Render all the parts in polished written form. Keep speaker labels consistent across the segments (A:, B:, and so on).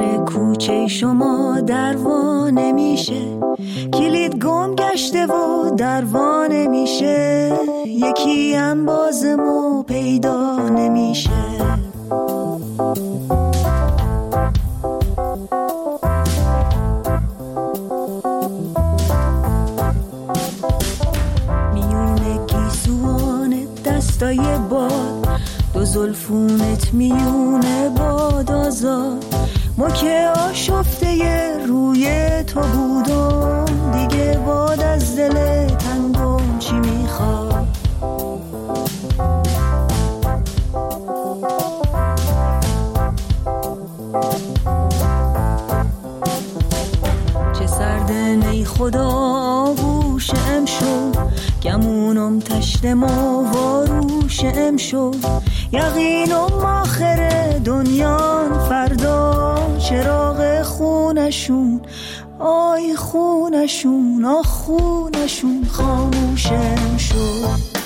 A: در کوچه شما دروا نمیشه، کلید گم گشته و دروا نمیشه، یکی هم بازمو پیدا نمیشه. میونه گیسوان دستای باد، دو زلفونت میونه باد آزاد، ما که آشفته روی تو بودم، دیگه باد از دل تنگم چی میخواد. چه سرده نی خدا آغوش شد، گمونم تشتم و واروش شد، یقینم آخر دنیان فردا، چراغ خونشون آی خونشون آ خونشون خاموشم شد.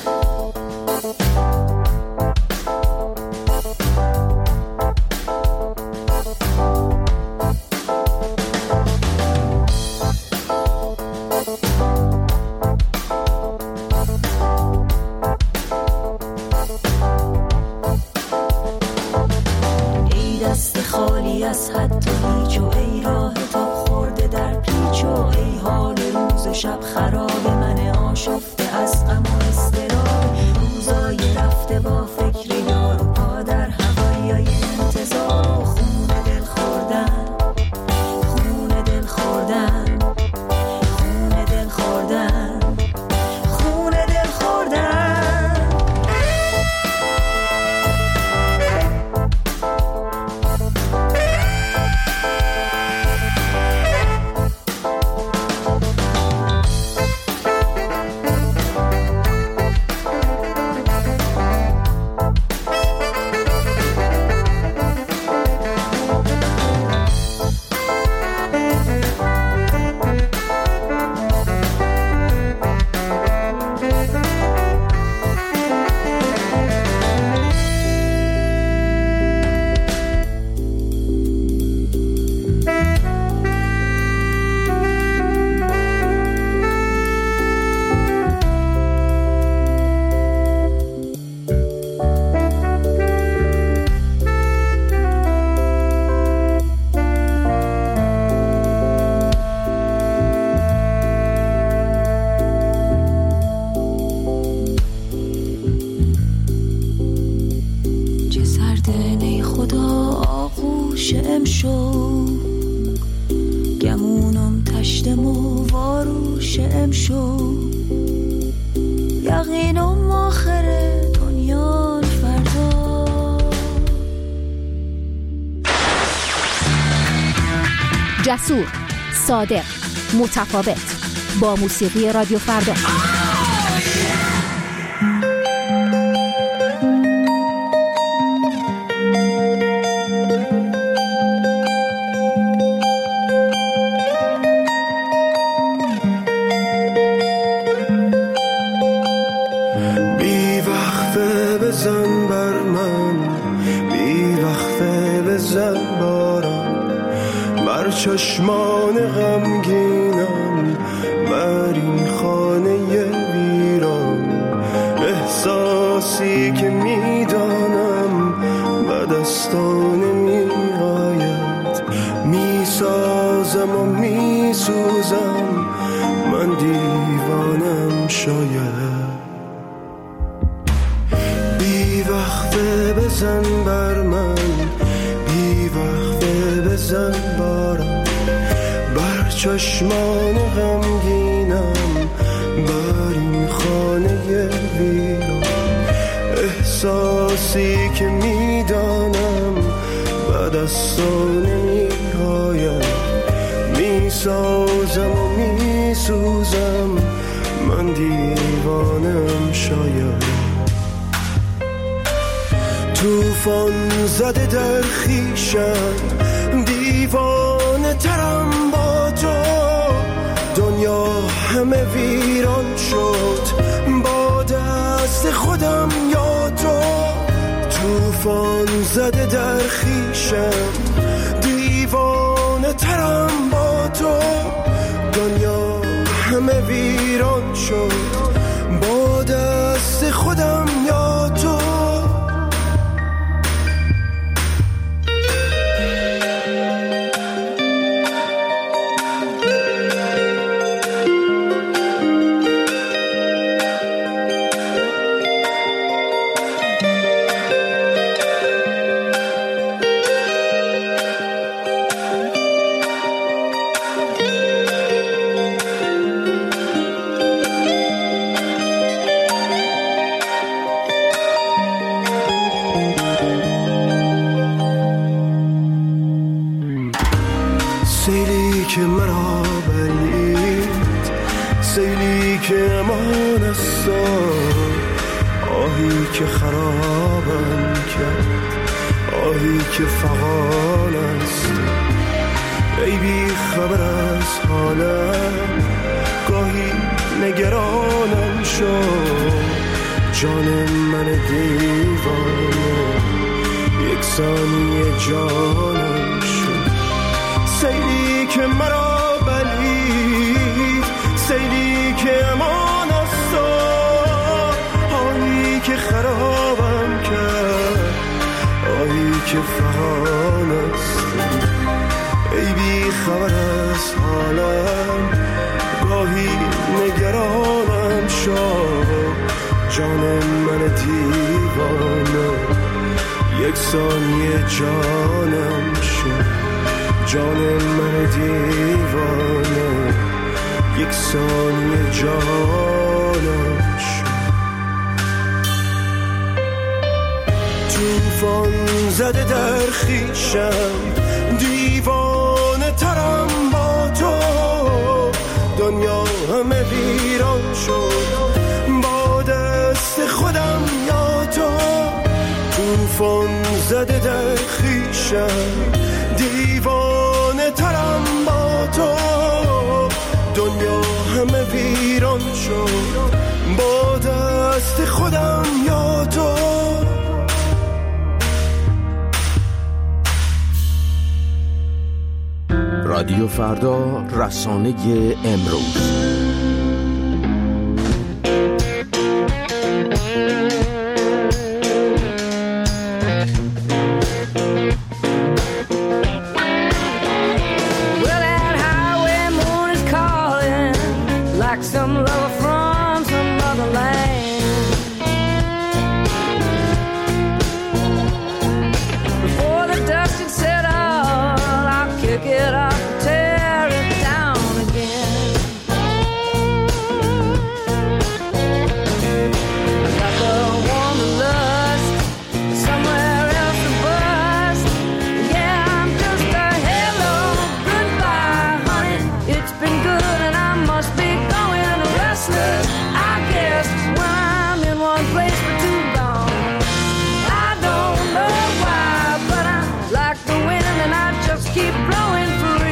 A: خالی از حد و هیچ و ای راه تا خورده در پیچ و ای حال روز و شب خراب، من آشفته از غم و اضطراب، روزای رفته با فکر یار و پا در هوای انتظار، خون دل خوردن خون دل خوردن خون دل خوردن خون دل خوردن. گمونم تشتم و واروشم شد، یقینم آخر دنیا فردا.
B: جسور، صادق، متفاوت، با موسیقی رادیو فردا.
C: بزن بر من، بی وقفه بزن بارم، بر چشمان غمگینم، بر این خانه ویران. احساسی که میدانم به دستان میآید، میسازم و میسوزم، من دیوانم شاید. بی وقفه بزن بر من، بی وقفه بزن بارم، بر چشمان غمگینم، بر این خانه ویران. احساسی که میدانم به دستان نمیآید، میسازم و میسوزم، من دیوانم شاید. توفان زده در خیشم، دیوانه ترم با تو، دنیا همه ویران شد با دست خودم یا تو. توفان زده در خیشم، دیوانه شد با دست خودم یا تو. سیلی که مرا بلید، سیلی که امان است، آهی که خرابم کرد، آهی که فغان است. ای بی خبر از حالم، گاهی نگرانم شد، جان من دیوانه یک ثانیه جانم شد. سیلی که مرا بلید، سیلی که امان است، آهی که خرابم کرد، آهی که فغان است. ای بی خبر از حالم، گاهی نگرانم شد، جان من دیوانه یک ثانیه جانم شد، جان من دیوانه یک ثانیه جانم شد. طوفان زده در خویشم، دیوانه ترم با تو، دنیا همه ویران شد با دست خودم یا تو. طوفان زده در خویشم، دیوانه ترم با تو، دنیا همه ویران شد با دست خودم یا تو.
D: رادیو فردا، رسانه امروز.
A: Keep blowing for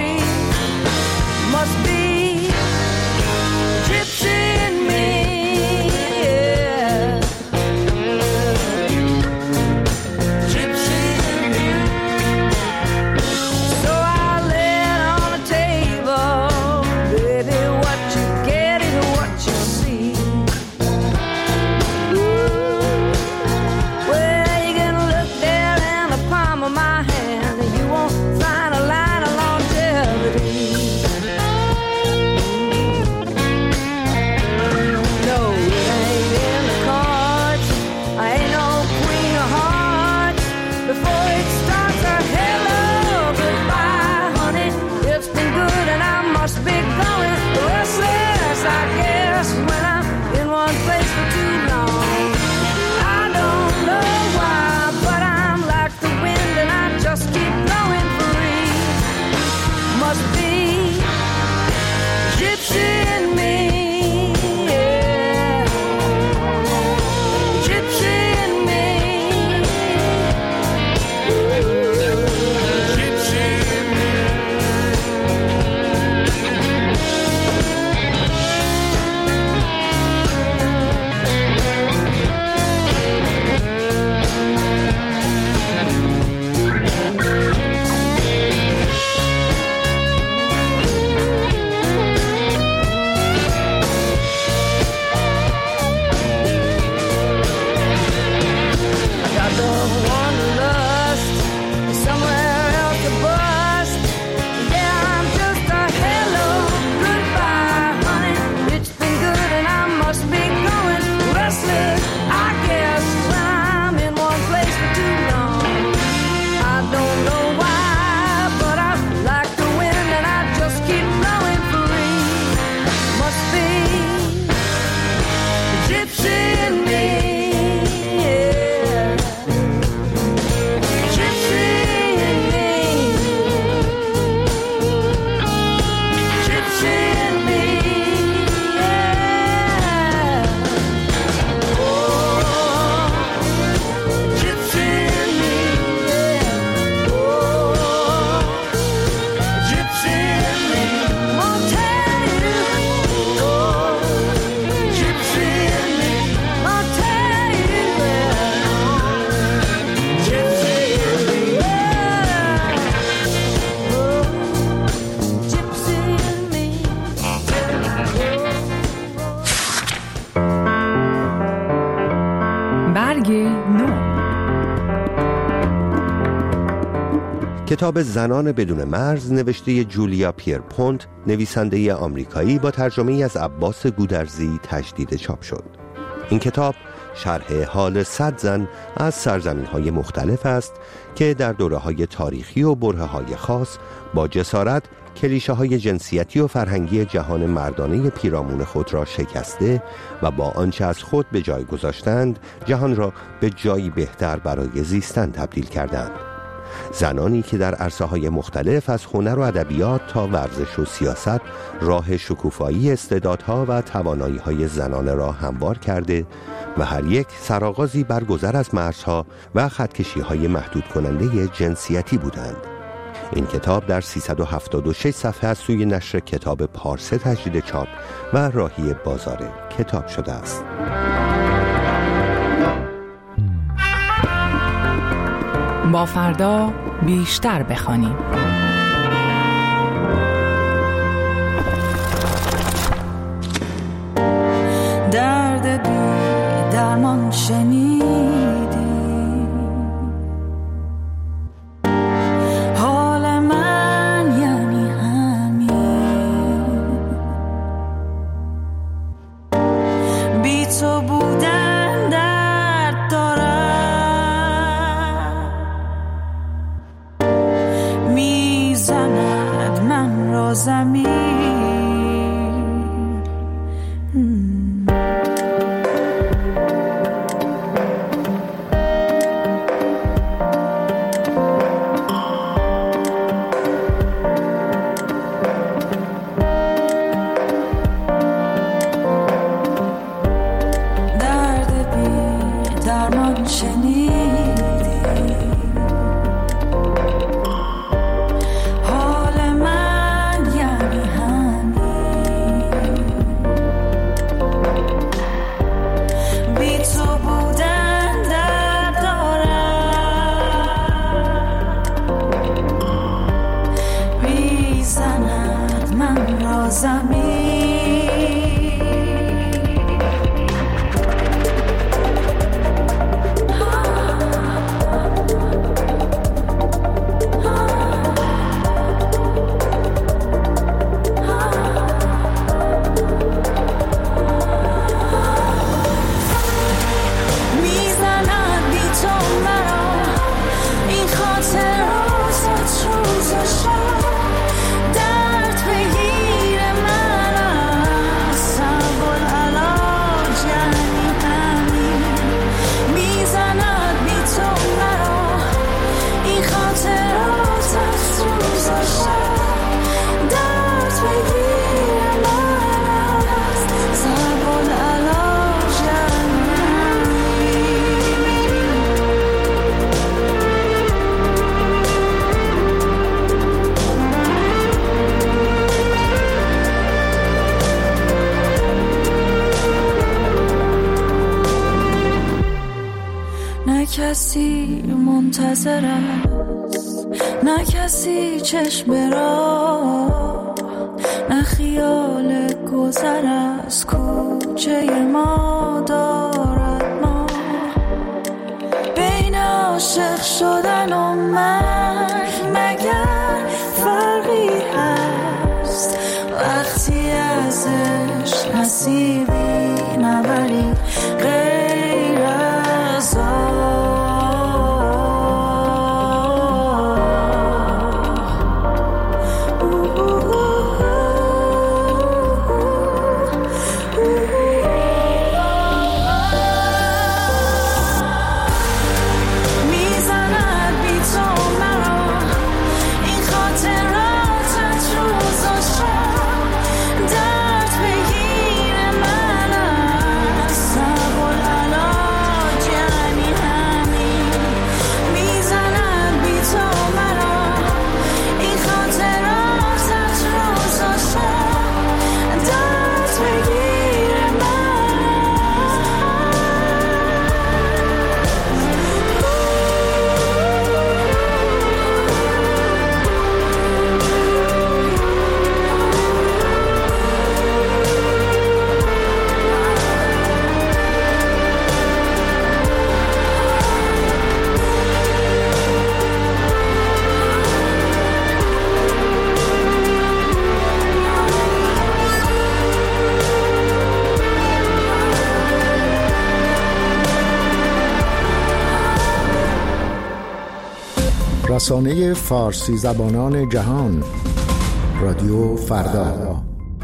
E: کتاب زنان بدون مرز نوشته جولیا پیرپونت، نویسنده آمریکایی، با ترجمه از عباس گودرزی تجدید چاپ شد. این کتاب شرح حال 100 زن از سرزمین‌های مختلف است که در دوره‌های تاریخی و برهه‌های خاص با جسارت کلیشه‌های جنسیتی و فرهنگی جهان مردانه پیرامون خود را شکسته و با آنچه از خود به جای گذاشتند جهان را به جایی بهتر برای زیستن تبدیل کردند. زنانی که در عرصه‌های مختلف از هنر و ادبیات تا ورزش و سیاست راه شکوفایی استعدادها و توانایی‌های زنانه را هموار کرده و هر یک سرآغازی بر گذر از مرزها و خطکشی‌های محدود کننده جنسیتی بودند. این کتاب در 376 صفحه از سوی نشر کتاب پارسه تجدید چاپ و راهی بازار کتاب شده است.
F: با فردا بیشتر بخوانیم.
A: درد بی درمان شنیدی، حال من یعنی همین، بی تو بودن درد دارم، میزند من را زمین. کسی منتظر است، نه کسی چشم را، نه خیال گذر از کوچه ما دارد. ما بین عاشق شدن و مرگ مگر فرقی هست؟ وقتی ازش نصیبی نبری غیر از میزند بی تو مرا
G: رسانه فارسی زبانان جهان، رادیو فردا.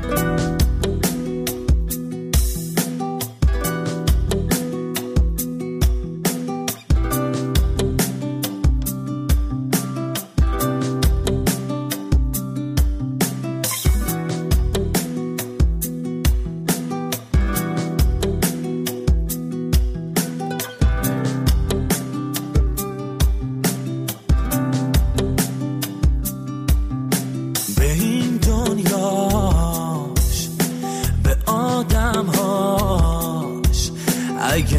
A: اگه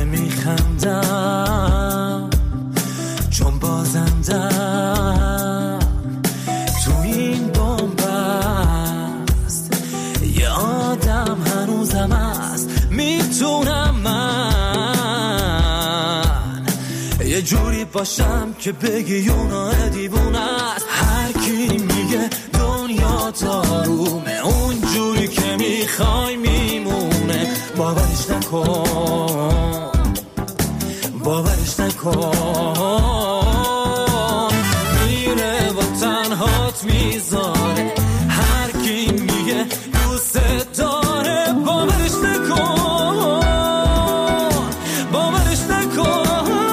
A: میخندم چون بازندم تو این بنبست، یه آدم هنوزم هست. میتونم من یه جوری باشم که بگی اونا دیوونه است. هر کی میگه دنیا دارومه، اون جوری که میخوای میمونه. باورش نکن، باورش نکن، میره و تنهات میذاره. هر کی میگه دوست داره، باورش نکن، باورش نکن.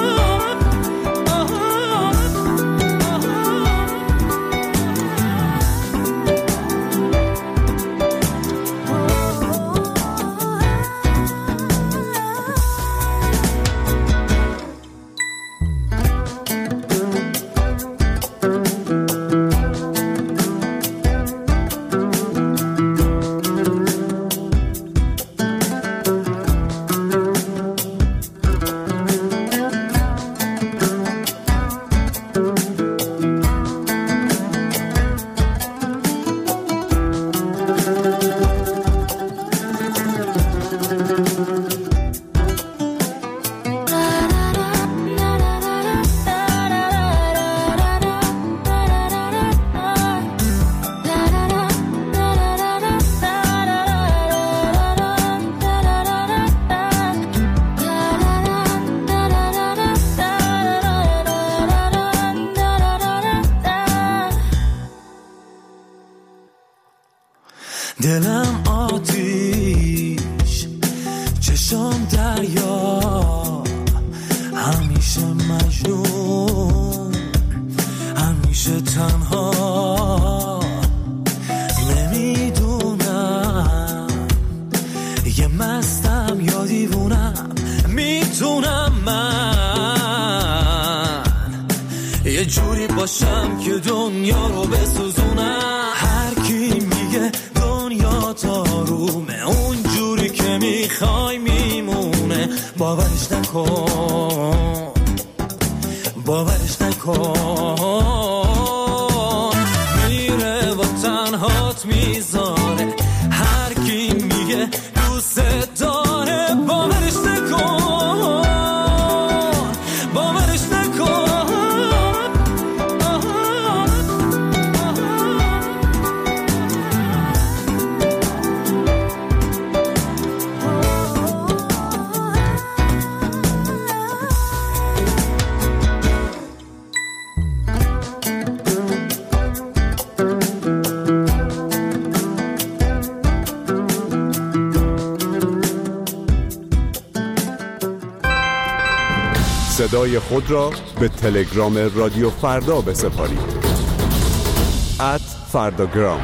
A: دلم آتیش، چشم دریا، همیشه مجنون، همیشه تنها. نمیدونم یه مستم یا دیوونم، میتونم من یه جوری باشم که دنیا رو بسوزونم. هر کی میگه دنیا دارومه، اون جوری که میخوای میمونه. باورش نکن، باورش نکن، میره و تنهات میذاره. هر کی میگه دوست داره، باورش نکن، باورش نکن.
H: صدای خود را به تلگرام رادیو فردا بسپارید. @فرداگرام.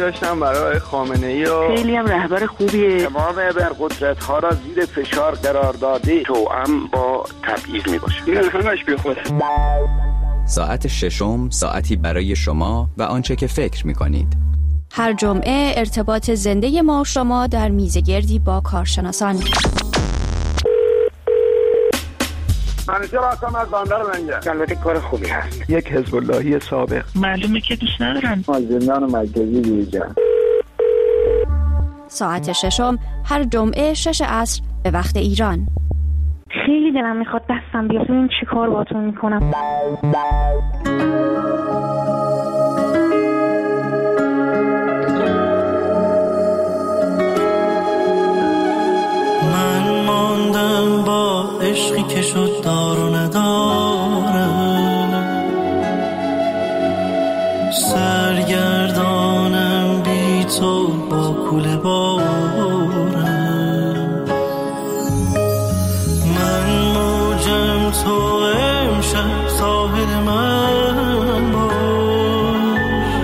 I: داشتم برای خامنه‌ای و
J: خیلی هم رهبر خوبیه.
K: تمام ابرقدرت‌ها را زیر فشار قرار داده، توأم با تبعیض میباشه.
I: این همش بیخوده.
L: ساعت ششم، ساعتی برای شما و آنچه که فکر می‌کنید.
B: هر جمعه ارتباط زنده ما و شما در میزگردی با کارشناسان.
K: منیژه راستم از باندر منجه. البته کار خوبی هست.
I: یک حزب اللهی سابق.
J: معلومه که دوست ندارن.
K: زندان مرکزی بیرجن.
B: ساعت ششم هر جمعه 6 عصر به وقت ایران.
J: خیلی دلم میخواد دستم بیاد ببین چی کار باهاتون میکنم.
M: من ماندم با عشقی که شد دار و نداره، سرگردانم بی تو با کوله باره، من موجم تو امشب ساحل من باش،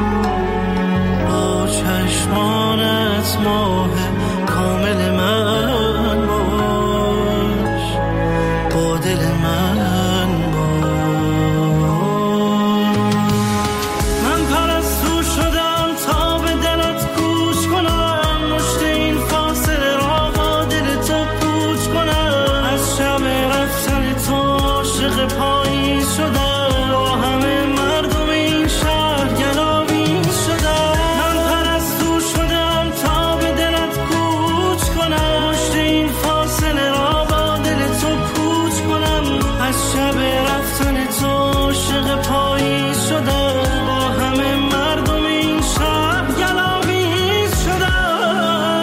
M: با چشمانت ماه کامل من باش، با دل من باش. من پرستو شدم تا به دلت گوش کنم، مشت این فاصله را با دل تو پوچ کنم، از شب رفتن تو عاشق پاییز شدم، با همه مردم این شهر گلاویز شدم. من پرستو شدم تا به دلت گوش کنم، مشت این فاصله را با دل تو پوچ کنم، از شب رفتن تو عاشق پاییز شدم، با همه مردم این شهر گلاویز شدم.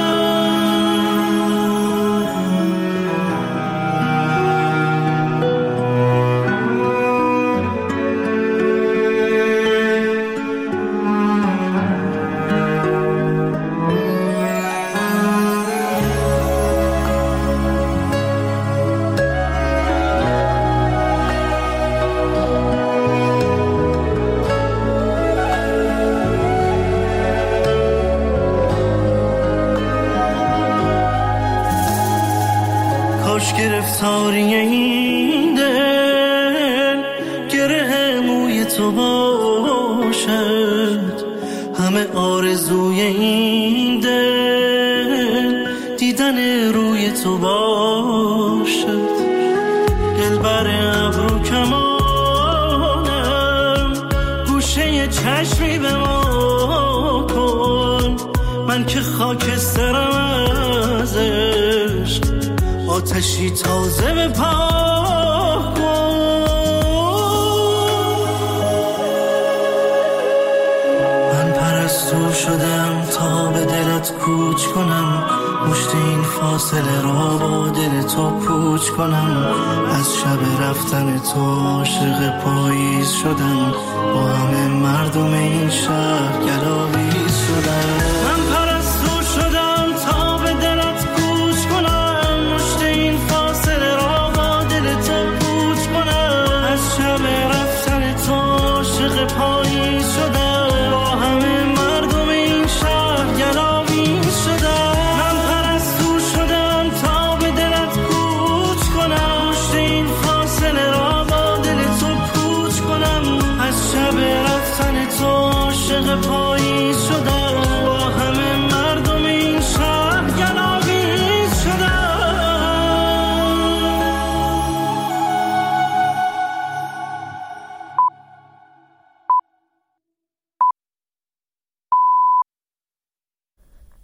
M: کاش گرفتاری این دل گره موی تو باشد، همه آرزوی این دل دیدن روی تو باشد، دلبر ابرو کمانم گوشه چشمی به ما کن، من که خاکسترم از عشق، آتشی تازه به پا کن. من پرستو شدم تا به دلت کوچ کنم، مشت این فاصله را با دل تو پوچ کنم، از شب رفتن تو عاشق پاییز شدم، با همه مردم این شهر گلاویز شدم.